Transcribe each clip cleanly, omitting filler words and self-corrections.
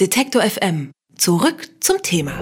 Detektor FM. Zurück zum Thema.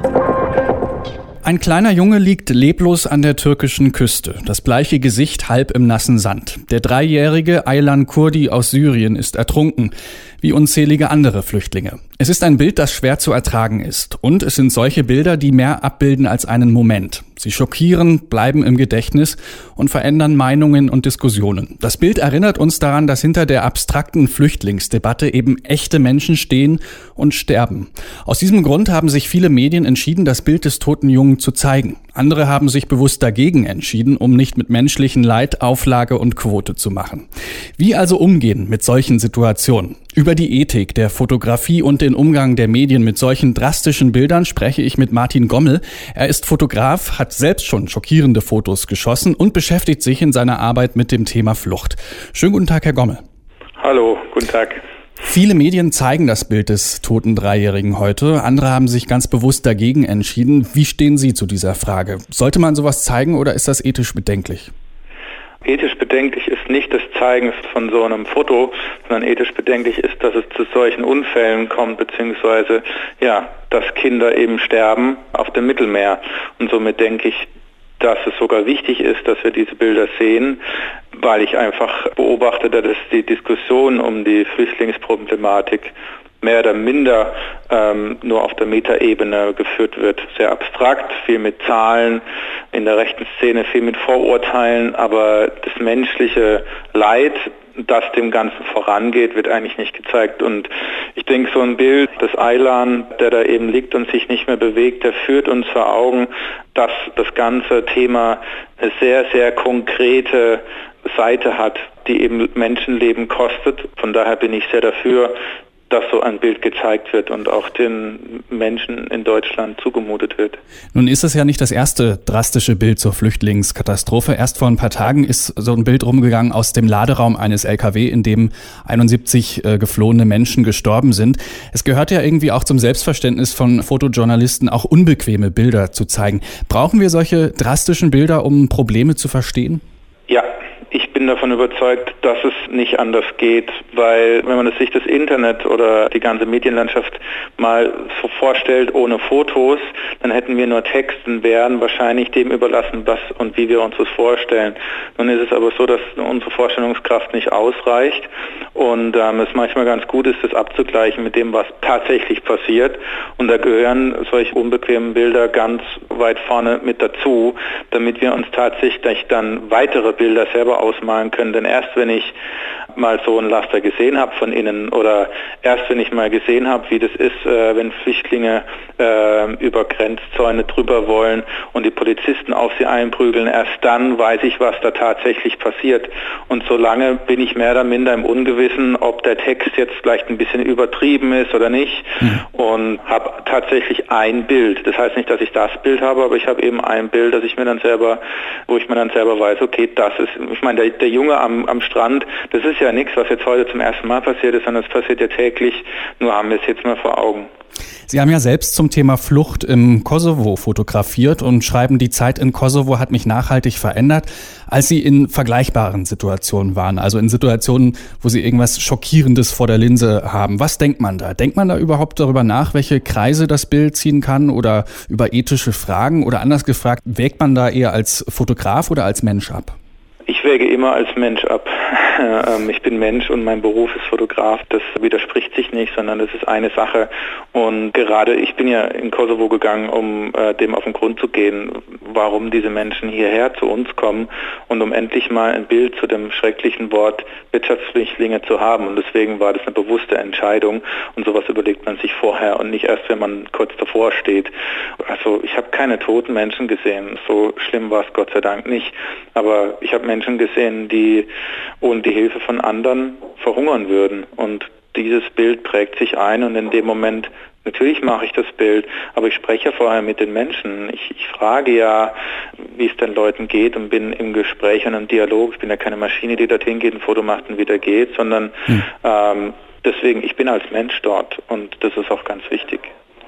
Ein kleiner Junge liegt leblos an der türkischen Küste, das bleiche Gesicht halb im nassen Sand. Der 3-jährige Aylan Kurdi aus Syrien ist ertrunken, wie unzählige andere Flüchtlinge. Es ist ein Bild, das schwer zu ertragen ist. Und es sind solche Bilder, die mehr abbilden als einen Moment. Sie schockieren, bleiben im Gedächtnis und verändern Meinungen und Diskussionen. Das Bild erinnert uns daran, dass hinter der abstrakten Flüchtlingsdebatte eben echte Menschen stehen und sterben. Aus diesem Grund haben sich viele Medien entschieden, das Bild des toten Jungen zu zeigen. Andere haben sich bewusst dagegen entschieden, um nicht mit menschlichem Leid Auflage und Quote zu machen. Wie also umgehen mit solchen Situationen? Über die Ethik der Fotografie und den Umgang der Medien mit solchen drastischen Bildern spreche ich mit Martin Gommel. Er ist Fotograf, hat selbst schon schockierende Fotos geschossen und beschäftigt sich in seiner Arbeit mit dem Thema Flucht. Schönen guten Tag, Herr Gommel. Hallo, guten Tag. Viele Medien zeigen das Bild des toten 3-Jährigen heute. Andere haben sich ganz bewusst dagegen entschieden. Wie stehen Sie zu dieser Frage? Sollte man sowas zeigen oder ist das ethisch bedenklich? Ethisch bedenklich ist nicht das Zeigen von so einem Foto, sondern ethisch bedenklich ist, dass es zu solchen Unfällen kommt, beziehungsweise dass Kinder eben sterben auf dem Mittelmeer. Und somit denke ich, dass es sogar wichtig ist, dass wir diese Bilder sehen, weil ich einfach beobachte, dass die Diskussion um die Flüchtlingsproblematik mehr oder minder nur auf der Metaebene geführt wird. Sehr abstrakt, viel mit Zahlen, in der rechten Szene viel mit Vorurteilen, aber das menschliche Leid, das dem Ganzen vorangeht, wird eigentlich nicht gezeigt. Und ich denke, so ein Bild des Aylan, der da eben liegt und sich nicht mehr bewegt, der führt uns vor Augen, dass das ganze Thema eine sehr, sehr konkrete Seite hat, die eben Menschenleben kostet. Von daher bin ich sehr dafür, dass so ein Bild gezeigt wird und auch den Menschen in Deutschland zugemutet wird. Nun ist es ja nicht das erste drastische Bild zur Flüchtlingskatastrophe. Erst vor ein paar Tagen ist so ein Bild rumgegangen aus dem Laderaum eines LKW, in dem 71 geflohene Menschen gestorben sind. Es gehört ja irgendwie auch zum Selbstverständnis von Fotojournalisten, auch unbequeme Bilder zu zeigen. Brauchen wir solche drastischen Bilder, um Probleme zu verstehen? Ja. Ich bin davon überzeugt, dass es nicht anders geht, weil wenn man sich das Internet oder die ganze Medienlandschaft mal so vorstellt ohne Fotos, dann hätten wir nur Text und wären wahrscheinlich dem überlassen, was und wie wir uns das vorstellen. Nun ist es aber so, dass unsere Vorstellungskraft nicht ausreicht und es manchmal ganz gut ist, das abzugleichen mit dem, was tatsächlich passiert. Und da gehören solche unbequemen Bilder ganz weit vorne mit dazu, damit wir uns tatsächlich dann weitere Bilder selber ausmalen können. Denn erst wenn ich mal so ein Laster gesehen habe von innen oder erst wenn ich mal gesehen habe, wie das ist, wenn Flüchtlinge über Grenzzäune drüber wollen und die Polizisten auf sie einprügeln, erst dann weiß ich, was da tatsächlich passiert. Und solange bin ich mehr oder minder im Ungewissen, ob der Text jetzt vielleicht ein bisschen übertrieben ist oder nicht und habe tatsächlich ein Bild. Das heißt nicht, dass ich das Bild habe, aber ich habe eben ein Bild, das ich mir dann selber, wo ich mir dann selber weiß, okay, das ist, ich meine, der Junge am Strand, das ist ja nichts, was jetzt heute zum ersten Mal passiert ist, sondern es passiert ja täglich, nur haben wir es jetzt mal vor Augen. Sie haben ja selbst zum Thema Flucht im Kosovo fotografiert und schreiben, die Zeit in Kosovo hat mich nachhaltig verändert, als Sie in vergleichbaren Situationen waren, also in Situationen, wo Sie irgendwas Schockierendes vor der Linse haben. Was denkt man da? Denkt man da überhaupt darüber nach, welche Kreise das Bild ziehen kann oder über ethische Fragen? Oder anders gefragt, wägt man da eher als Fotograf oder als Mensch ab? Ich wäge immer als Mensch ab. Ich bin Mensch und mein Beruf ist Fotograf. Das widerspricht sich nicht, sondern das ist eine Sache. Und gerade ich bin ja in Kosovo gegangen, um dem auf den Grund zu gehen, warum diese Menschen hierher zu uns kommen und um endlich mal ein Bild zu dem schrecklichen Wort Wirtschaftsflüchtlinge zu haben. Und deswegen war das eine bewusste Entscheidung und sowas überlegt man sich vorher und nicht erst, wenn man kurz davor steht. Also ich habe keine toten Menschen gesehen. So schlimm war es Gott sei Dank nicht. Aber ich habe Menschen gesehen, die ohne die Hilfe von anderen verhungern würden. Und dieses Bild prägt sich ein und in dem Moment, natürlich mache ich das Bild, aber ich spreche ja vorher mit den Menschen. Ich frage ja, wie es den Leuten geht und bin im Gespräch und im Dialog. Ich bin ja keine Maschine, die dorthin geht, ein Foto macht und wieder geht, sondern deswegen, ich bin als Mensch dort und das ist auch ganz wichtig.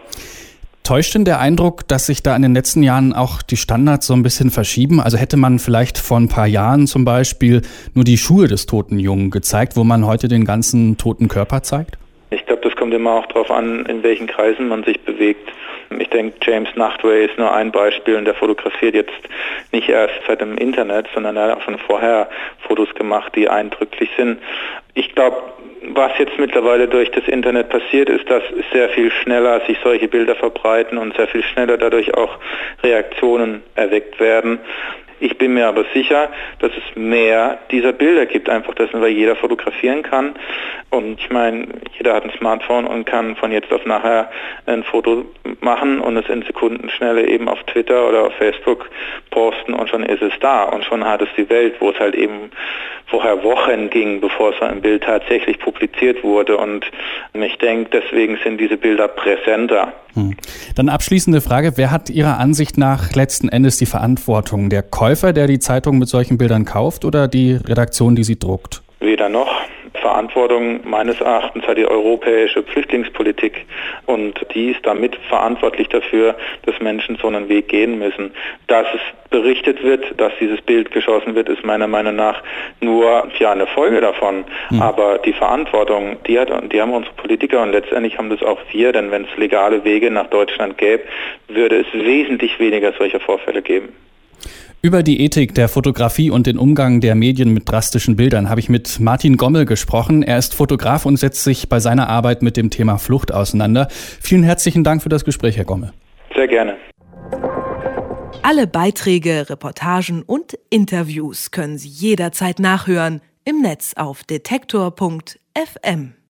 Täuscht denn der Eindruck, dass sich da in den letzten Jahren auch die Standards so ein bisschen verschieben? Also hätte man vielleicht vor ein paar Jahren zum Beispiel nur die Schuhe des toten Jungen gezeigt, wo man heute den ganzen toten Körper zeigt? Ich glaube, das kommt immer auch darauf an, in welchen Kreisen man sich bewegt. Ich denke, James Nachtwey ist nur ein Beispiel und der fotografiert jetzt nicht erst seit dem Internet, sondern er hat auch schon vorher Fotos gemacht, die eindrücklich sind. Ich glaube, was jetzt mittlerweile durch das Internet passiert, ist, dass sehr viel schneller sich solche Bilder verbreiten und sehr viel schneller dadurch auch Reaktionen erweckt werden. Ich bin mir aber sicher, dass es mehr dieser Bilder gibt, einfach dass weil jeder fotografieren kann. Und ich meine, jeder hat ein Smartphone und kann von jetzt auf nachher ein Foto machen und es in Sekundenschnelle eben auf Twitter oder auf Facebook posten und schon ist es da. Und schon hat es die Welt, wo es halt eben vorher Wochen ging, bevor so ein Bild tatsächlich publiziert wurde. Und ich denke, deswegen sind diese Bilder präsenter. Dann abschließende Frage, wer hat Ihrer Ansicht nach letzten Endes die Verantwortung? Der Käufer, der die Zeitung mit solchen Bildern kauft, oder die Redaktion, die sie druckt? Weder noch. Verantwortung meines Erachtens hat die europäische Flüchtlingspolitik und die ist damit verantwortlich dafür, dass Menschen so einen Weg gehen müssen. Dass es berichtet wird, dass dieses Bild geschossen wird, ist meiner Meinung nach nur eine Folge davon. Aber die Verantwortung, die haben unsere Politiker und letztendlich haben das auch wir, denn wenn es legale Wege nach Deutschland gäbe, würde es wesentlich weniger solcher Vorfälle geben. Über die Ethik der Fotografie und den Umgang der Medien mit drastischen Bildern habe ich mit Martin Gommel gesprochen. Er ist Fotograf und setzt sich bei seiner Arbeit mit dem Thema Flucht auseinander. Vielen herzlichen Dank für das Gespräch, Herr Gommel. Sehr gerne. Alle Beiträge, Reportagen und Interviews können Sie jederzeit nachhören im Netz auf detektor.fm.